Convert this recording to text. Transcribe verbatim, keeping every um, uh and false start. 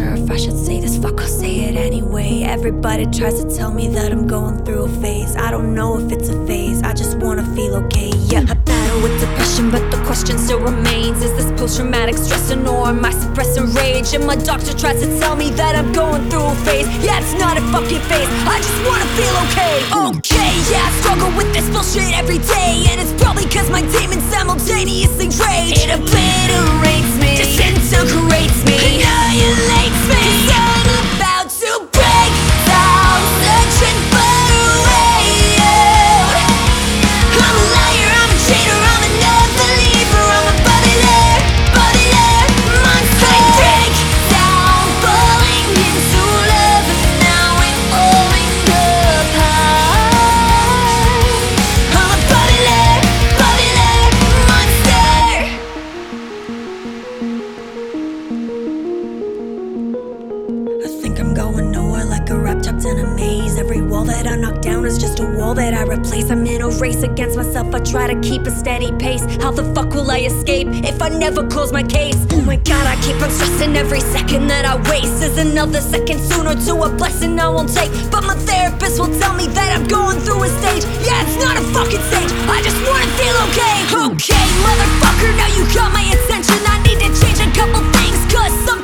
sure if I should say this, fuck, I'll say it anyway. Everybody tries to tell me that I'm going through a phase. I don't know if it's a phase, I just wanna feel okay, yeah. I battle with depression, but the question still remains. Is this post-traumatic stressing or am I suppressing rage? And my doctor tries to tell me that I'm going through a phase. Yeah, it's not a fucking phase, I just wanna feel okay. Okay, yeah, I struggle with this bullshit every day, and it's probably cause my demons simultaneously rage. It obliterates me, disintegrates me, annihilates me, cause I'm about to break down, searching for a way out. I'm a liar, I'm a cheater, I'm a non-believer, I'm a bubbler, bubbler, monster. I break down, falling into love, and now I'm falling apart. I'm a bubbler, bubbler, monster. I think I'm going nowhere like a rat tucked in a maze. Every wall that I knock down is just a wall that I replace. I'm in a race against myself, I try to keep a steady pace. How the fuck will I escape if I never close my case? Oh my god, I keep on stressing every second that I waste is another second sooner to a blessing I won't take. But my therapist will tell me that I'm going through a stage. Yeah, it's not a fucking stage, I just wanna feel okay. Okay, motherfucker, now you got my attention. I need to change a couple things, cause some